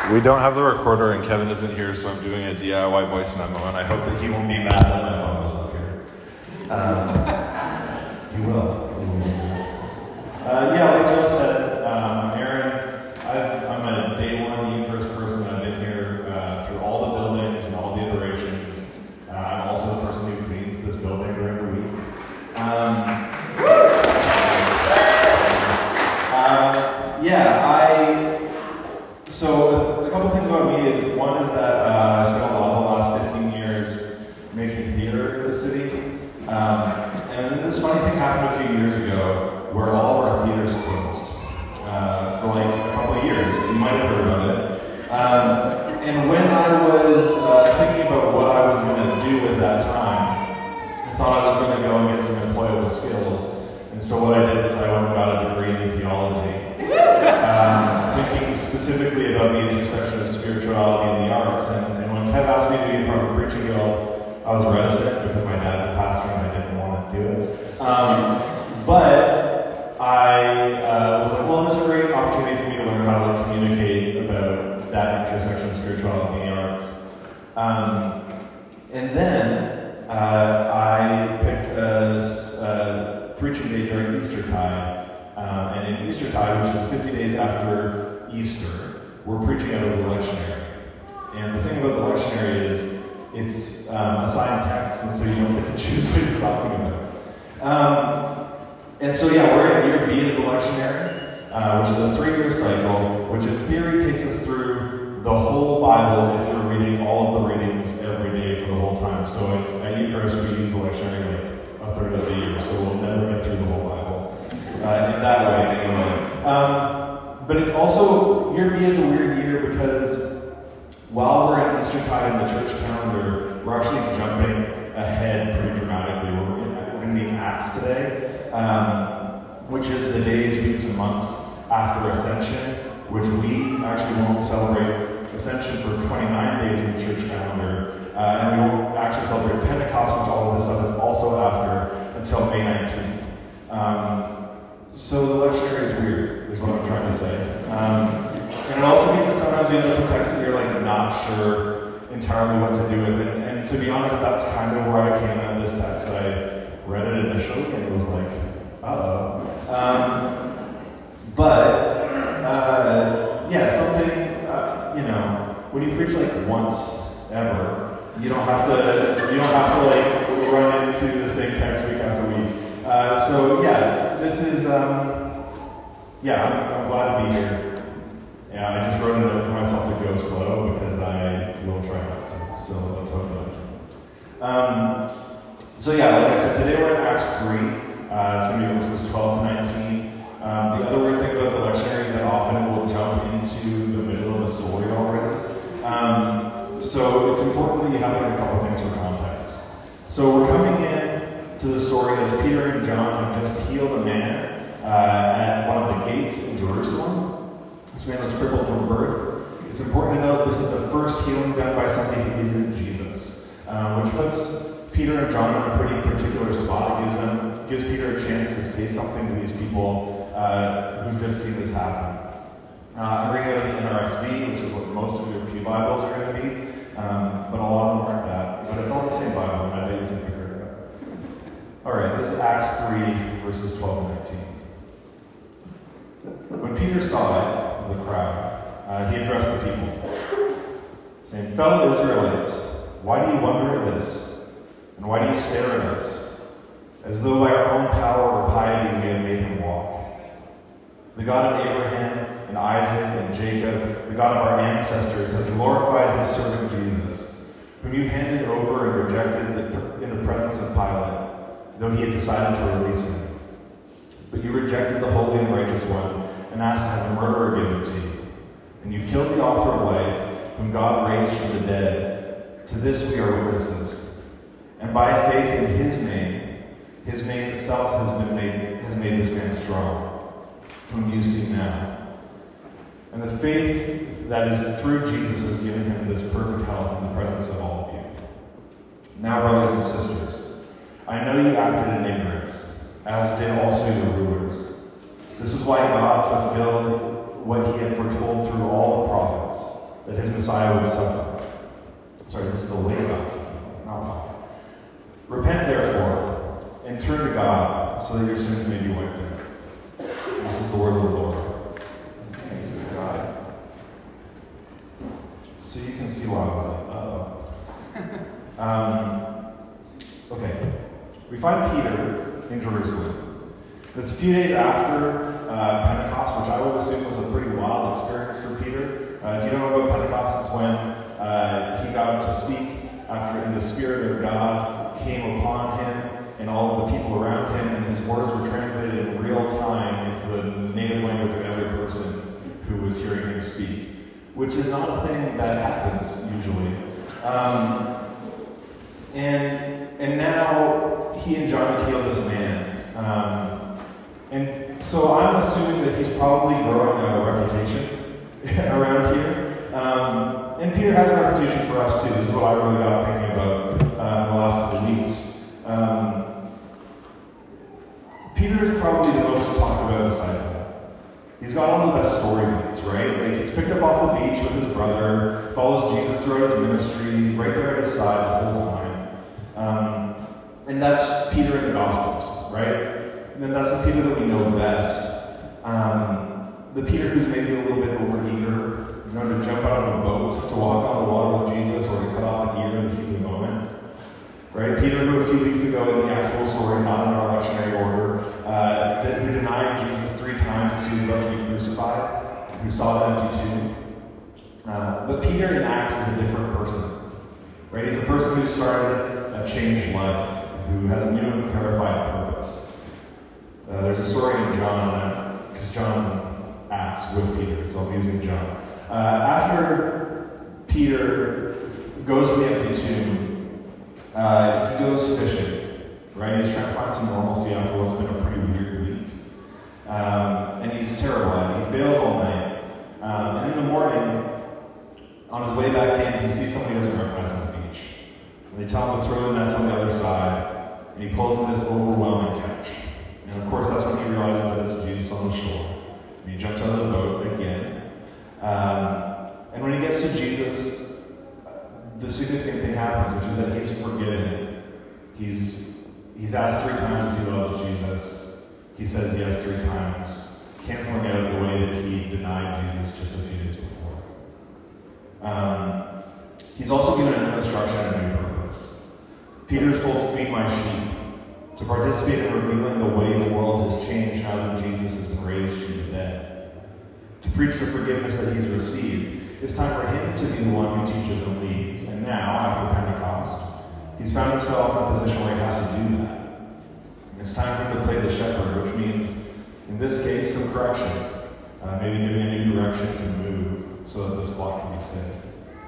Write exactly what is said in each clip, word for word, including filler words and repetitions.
We don't have the recorder and Kevin isn't here, so I'm doing a D I Y voice memo, and I hope that he won't be mad that my phone was up here. Um, he will. He will. Uh, yeah, like Joe said, um, Aaron, I've, I'm a day one E-First person. I've been here uh, through all the buildings and all the iterations. Uh, I'm also the person who cleans this building during the week. Um, uh, yeah, I... So a couple things about me is, one is that uh, I spent a lot of the last fifteen years making theater in the city. Um, and then this funny thing happened a few years ago where all of our theaters closed uh, for like a couple of years. You might have heard about it. Um, and when I was uh, thinking about what I was going to do at that time, I thought I was going to go and get some employable skills. And so what I did was I went and got a degree in theology. Um, thinking specifically about the intersection of spirituality and the arts. And, and when Kev asked me to be a part of the preaching guild, I was reticent because my dad's a pastor and I didn't want to do it. Um, but I uh, was like, well, this is a great opportunity for me to learn how to like, communicate about that intersection of spirituality and the arts. Um, and then uh, I picked a, a preaching day during Eastertide. Um, and in Eastertide, which is fifty days after Easter, we're preaching out of the lectionary. And the thing about the lectionary is it's um, assigned text, and so you don't get to choose what you're talking about. Um, and so yeah, we're in year B of the lectionary, uh, which is a three-year cycle, which in theory takes us through the whole Bible if you're reading all of the readings every day for the whole time. So at, at U-First, we use the lectionary like a third of the year, so we'll never get through the whole Bible. Uh, in that way, anyway. Um, but it's also, year B is a weird year because while we're in Eastertide in the church calendar, we're actually jumping ahead pretty dramatically. We're, in, we're going to be in Acts today, um, which is the days, weeks, and months after Ascension, which we actually won't celebrate Ascension for twenty-nine days in the church calendar, uh, and we won't actually celebrate Pentecost, which all of this stuff is also after, until May nineteenth. Um, So the lectionary is weird, is what I'm trying to say. Um, and it also means that sometimes you end up with text that you're like not sure entirely what to do with it. And to be honest, that's kind of where I came at this text. I read it initially and it was like, uh-oh. Um, but, uh, yeah, something, uh, you know, when you preach like once ever, you don't have to, you don't have to like run into the same text week after week. Uh, so yeah, this is, um, yeah, I'm, I'm glad to be here. Yeah, I just wrote a note for myself to go slow because I will try not to, so let's hope that. Um, so yeah, like I said, today we're in Acts three. Uh, it's going to be verses twelve to nineteen. Um, the other weird thing about the lectionary is that often we'll jump into the middle of the story already. Um, so it's important that you have like a couple things for context. So we're coming in to the story as Peter and John have just healed a man uh, at one of the gates in Jerusalem. This man was crippled from birth. It's important to note this is the first healing done by somebody who isn't Jesus, uh, which puts Peter and John in a pretty particular spot. It gives them, gives Peter a chance to say something to these people uh, who've just seen this happen. Uh, I'm reading out of the N R S V, which is what most of your Pew Bibles are going to be, um, but a lot of them aren't that. But it's all the same Bible, and I bet you can figure it out. All right, this is Acts three, verses twelve and nineteen. When Peter saw it, the crowd, uh, he addressed the people, saying, "Fellow Israelites, why do you wonder at this? And why do you stare at us, as though by our own power or piety we have made him walk? The God of Abraham and Isaac and Jacob, the God of our ancestors, has glorified his servant Jesus, whom you handed over and rejected in the presence of Pilate, though he had decided to release him. But you rejected the Holy and Righteous One, and asked to have a murderer given to you. And you killed the author of life, whom God raised from the dead. To this we are witnesses. And by faith in his name, his name itself has been made has made this man strong, whom you see now. And the faith that is through Jesus has given him this perfect health in the presence of all of you. Now, brothers and sisters, I know you acted in ignorance, as did also your rulers. This is why God fulfilled what he had foretold through all the prophets, Messiah would suffer. Sorry, this is the way God fulfilled, not why. Repent, therefore, and turn to God, so that your sins may be wiped out. This is the word of the Lord. Thanks be to God. So you can see why I was like, uh-oh. um, okay. We find Peter in Jerusalem. It's a few days after uh, Pentecost, which I would assume was a pretty wild experience for Peter. Uh, if you don't know about Pentecost, it's when uh, he got to speak after and the Spirit of God came upon him and all of the people around him, and his words were translated in real time into the native language of every person who was hearing him speak, which is not a thing that happens usually. Um, and and now he and John have healed this man. Um, and so I'm assuming that he's probably growing a reputation around here. Um, and Peter has a reputation for us too. This is what I really got thinking about uh, in the last couple of weeks. Um, Peter is probably the most talked about disciple. He's got all the best story beats, right? Like he's picked up off the beach with his brother, follows Jesus throughout his ministry, he's right there at his side the whole time. Um, and that's Peter in the Gospels, right? And then that's the Peter that we know best. Um, the Peter who's maybe a little bit overeager, you know, to jump out of a boat, to walk on the water with Jesus, or to cut off an ear in the heat of the moment. Right? Peter, who a few weeks ago in the actual story, not in our lectionary order, uh, who denied Jesus three times as he was about to be crucified, who saw the empty tomb. Uh, but Peter in Acts is a different person. Right? He's a person who started a changed life, who has a new and clarified purpose. Uh, there's a story in John, because John's in Acts with Peter, so I'll be using John. Uh, after Peter goes to the empty tomb, Uh, he goes fishing, right? He's trying to find some normalcy after what's been a pretty weird week. Um, and he's terrible at it. He fails all night. Um, and in the morning, on his way back in, he sees somebody he doesn't recognize on the beach. And they tell him to throw the nets on the other side, and he pulls in this overwhelming catch. And of course, that's when he realizes that it's Jesus on the shore. And he jumps out of the boat again. Um, and when he gets to Jesus, the significant thing happens, which is that he's forgiven. He's he's asked three times if he loves Jesus. He says yes three times, canceling out the way that he denied Jesus just a few days before. Um, he's also given a new instruction and a new purpose. Peter is told to feed my sheep, to participate in revealing the way the world has changed now that Jesus has been raised from the dead, to preach the forgiveness that he's received. It's time for him to be the one who teaches and leads. And now, after Pentecost, he's found himself in a position where he has to do that. And it's time for him to play the shepherd, which means, in this case, some correction. Uh, maybe giving a new direction to move so that this flock can be saved.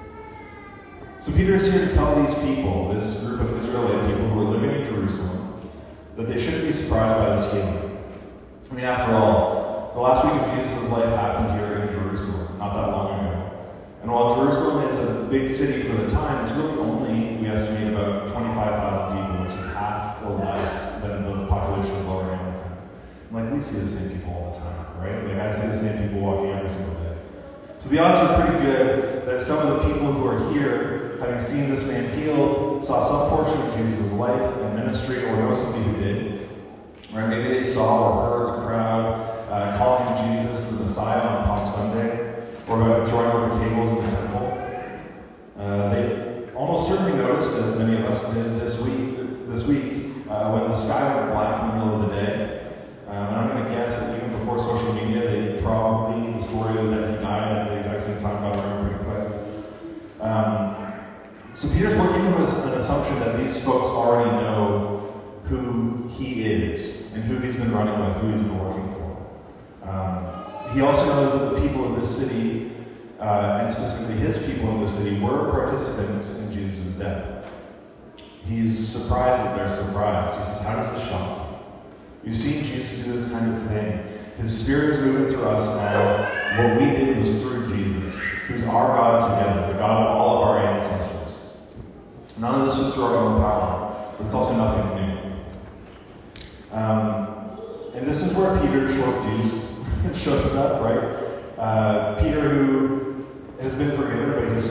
So Peter is here to tell these people, this group of Israelite people who are living in Jerusalem, that they shouldn't be surprised by this healing. I mean, after all, the last week of Jesus' life happened here in Jerusalem, not that long ago. And while Jerusalem is a big city for the time, it's really only, we estimate, about twenty-five thousand people, which is half or less than the population of Lower Hamilton. Like, we see the same people all the time, right? Like, I see the same people walking every single day. So the odds are pretty good that some of the people who are here, having seen this man healed, saw some portion of Jesus' life and ministry, or know somebody who did. Right? Maybe they saw or heard the crowd uh, calling Jesus the Messiah on Palm Sunday, or about throwing over tables in the temple. Uh, they almost certainly noticed, as many of us did this week, this week uh, when the sky went black in the middle of the day. Um, and I'm going to guess that even before social media, they probably, the story that he died at the exact same time got around pretty quick. Um, so Peter's working from an assumption that these folks already know who he is, and who he's been running with, who he's been working for. Um, He also knows that the people of this city, uh, and specifically his people in this city, were participants in Jesus' death. He's surprised at their surprise. He says, how does this shock you? You've seen Jesus do this kind of thing. His Spirit is moving through us now. What we did was through Jesus, who's our God together, the God of all of our ancestors. None of this was through our own power, but it's also nothing new. Um, and this is where Peter, short fuse, shows up, right? Uh, Peter, who has been forgiven, but he's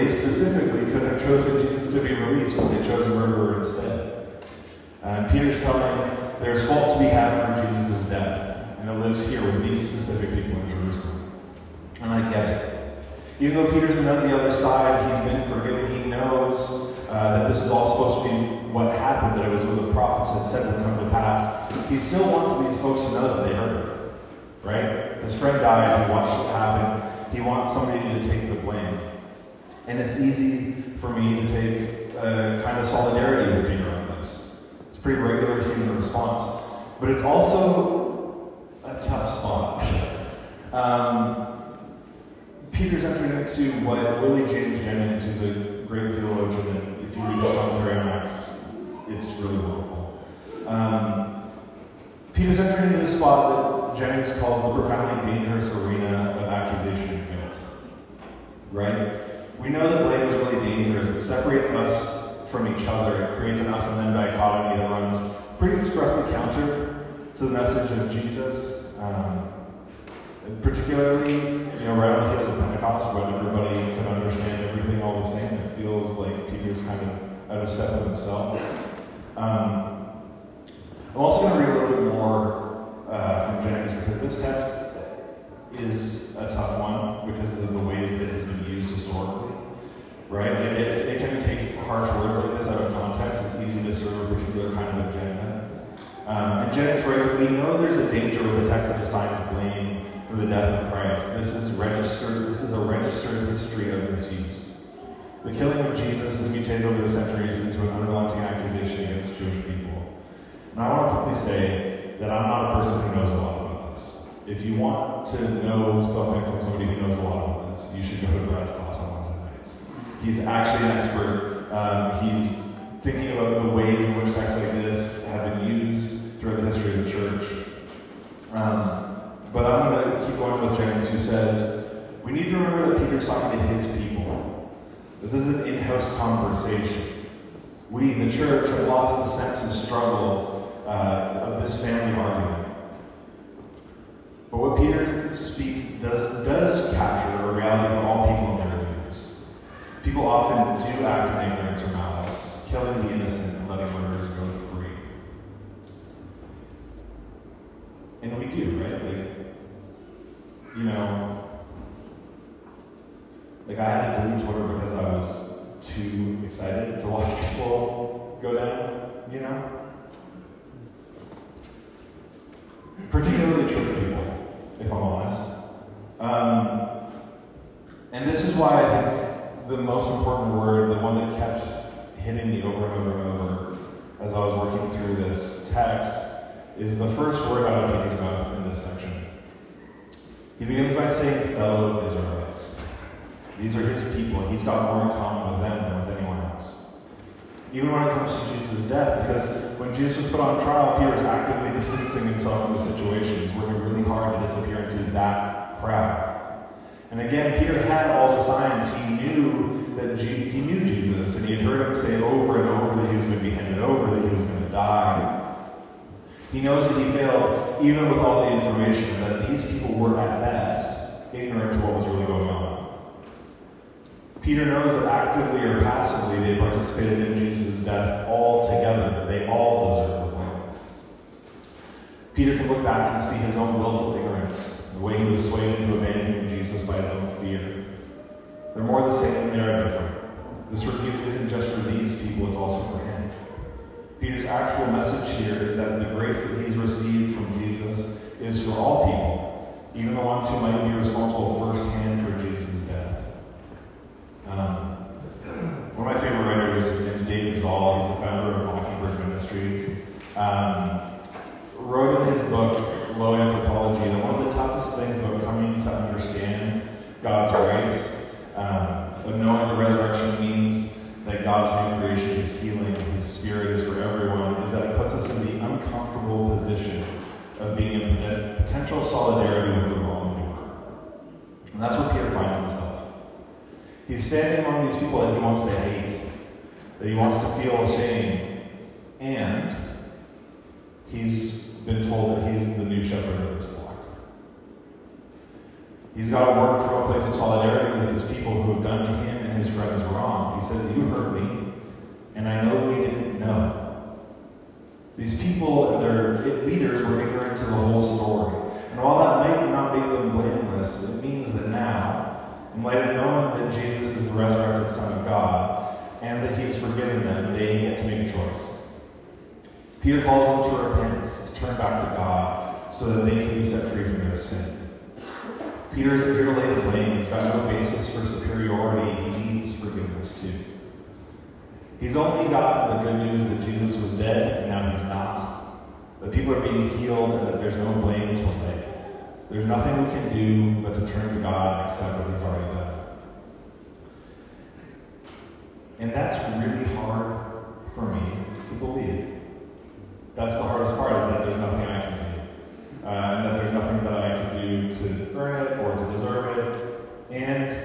They specifically could have chosen Jesus to be released, but they chose a murderer instead. And Peter's telling there's fault to be had for Jesus' death, and it lives here with these specific people in Jerusalem. And I get it. Even though Peter's been on the other side, he's been forgiven, he knows uh, that this is all supposed to be what happened, that it was what the prophets had said would come to pass. He still wants these folks to know that they heard it, right? His friend died, he watched it happen, he wants somebody to take the blame. And it's easy for me to take a kind of solidarity with Peter on this. It's a pretty regular human response. But it's also a tough spot. Um, Peter's entered into what Willie James Jennings, who's a great theologian, and if you read his commentary on Acts, it's really wonderful. Um, Peter's entered into this spot that Jennings calls the profoundly dangerous arena of accusation and guilt. Right? We know that blame is really dangerous. It separates us from each other. It creates an us and them dichotomy that runs pretty expressly counter to the message of Jesus. Um, particularly, you know, right on the heels of Pentecost, when everybody can understand everything all the same, it feels like Peter's kind of out of step with himself. Um, I'm also going to read a little bit more uh, from Jennings, because this text is a tough one because of the ways that it has been used historically, right? Like, it, it can take harsh words like this out of context. It's easy to serve a particular kind of agenda. Um, and Jennings writes, we know there's a danger with the text that assigns blame for the death of Christ. This is registered. This is a registered history of misuse. The killing of Jesus has mutated over the centuries into an unrelenting accusation against Jewish people. And I want to quickly say that I'm not a person who knows a lot about this. If you want to know something from somebody who knows a lot about this, you should go to Brad's class on Wednesday nights. He's actually an expert. Um, he's thinking about the ways in which texts like this have been used throughout the history of the church. Um, but I'm going to keep going with Jennings, who says, we need to remember that Peter's talking to his people, that this is an in-house conversation. We, the church, have lost the sense of struggle uh, of this family argument. But what Peter speaks does, does capture a reality for all people in their views. People often do act in ignorance or malice, killing the innocent and letting murderers go free. And we do, right? Like, you know, like I had to delete Twitter because I was too excited to watch people go down, you know? Particularly church people, if I'm honest. Um, and this is why I think the most important word, the one that kept hitting me over and over and over as I was working through this text, is the first word out of Peter's mouth in this section. He begins by saying, fellow Israelites. These are his people. He's got more in common with them than with anyone else. Even when it comes to Jesus' death, because when Jesus was put on trial, Peter was actively distancing himself from the situation. He's working really hard to disappear into that crowd. And again, Peter had all the signs. He knew that G- he knew Jesus, and he had heard him say over and over that he was going to be handed over, that he was going to die. He knows that he failed, even with all the information, that these people were at best ignorant to what was really going on. Peter knows that actively or passively they participated in Jesus' death all together. They all deserve the blame. Peter can look back and see his own willful ignorance, the way he was swayed into abandoning Jesus by his own fear. They're more the same than they are different. This rebuke isn't just for these people, it's also for him. Peter's actual message here is that the grace that he's received from Jesus is for all people, even the ones who might be responsible firsthand for Jesus' death. Um, one of my favorite writers is David Zoll. He's the founder of Mockingbird Ministries. Um, wrote in his book, Low Anthropology, that one of the toughest things about coming to understand God's grace, um, of knowing the resurrection means that God's new creation is healing, his spirit is for everyone, is that it puts us in the uncomfortable position of being in potential solidarity with the wrongdoer. And that's where Peter finds himself. He's standing among these people that he wants to hate, that he wants to feel ashamed, and he's been told that he's the new shepherd of this flock. He's got to work from a place of solidarity with his people who have done to him and his friends wrong. He said, you hurt me, and I know you didn't know. These people and their leaders were ignorant to the whole story. And while that might not make them blameless, it means that now, in light of knowing that Jesus is the resurrected Son of God, and that he has forgiven them, they get to make a choice. Peter calls them to repent, to turn back to God, so that they can be set free from their sin. Peter isn't here to lay the blame. He's got no basis for superiority. He needs forgiveness too. He's only got the good news that Jesus was dead, and now he's not. That people are being healed, and that there's no blame to lay. There's nothing we can do but to turn to God and accept what he's already done. And that's really hard for me to believe. That's the hardest part, is that there's nothing I can do. Uh, and that there's nothing that I can do to earn it or to deserve it. And,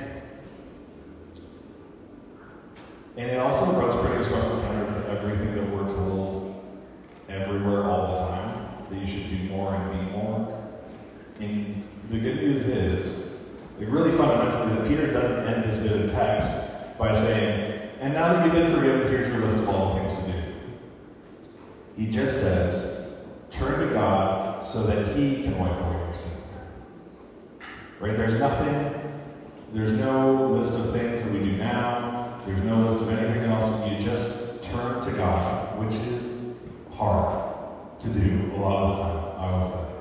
and it also runs pretty expressly counter to everything that we're told everywhere all the time, that you should do more and be more. And the good news is, like really fundamentally, that Peter doesn't end this bit of text by saying, and now that you've been forgiven, here's your list of all the things to do. He just says, turn to God so that he can wipe away your sin. Right? There's nothing, there's no list of things that we do now. There's no list of anything else. You just turn to God, which is hard to do a lot of the time, I always say.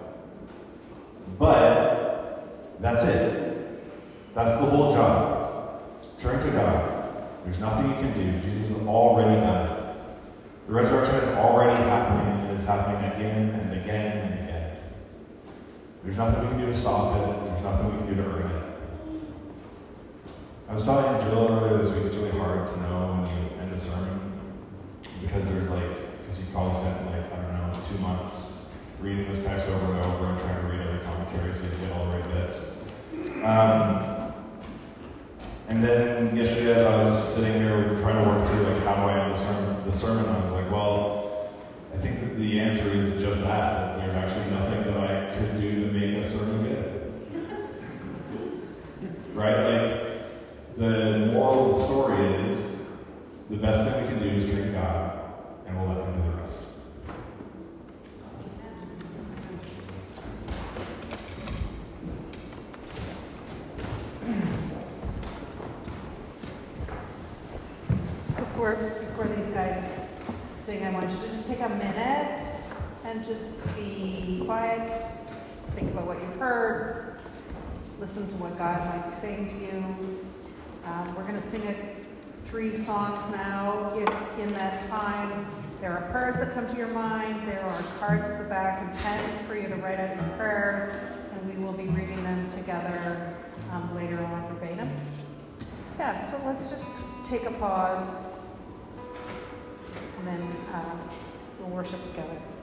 But that's it. That's the whole job. Turn to God. There's nothing you can do. Jesus has already done it. The resurrection is already happening, and it's happening again and again and again. There's nothing we can do to stop it. There's nothing we can do to earn it. I was talking to Jill earlier this week. It's really hard to know when you end a sermon, because there's like, because you probably spent like, I don't know, two months reading this text over and over and trying to read every commentary so you get all the right bits. Um, And then yesterday, as I was sitting there trying to work through like how do I end the sermon, the sermon, I was like, well, I think that the answer is just that, that there's actually nothing that I could do to make a sermon good. Right? Like, the moral of the story is, the best thing we can do is turn to God, and we'll let him do the rest. Before, before these guys sing, I want you to just take a minute and just be quiet. Think about what you've heard. Listen to what God might be saying to you. Um, we're going to sing it three songs now. If in that time there are prayers that come to your mind, there are cards at the back and pens for you to write out your prayers, and we will be reading them together um, later on verbatim. Yeah, so let's just take a pause, and then uh, we'll worship together.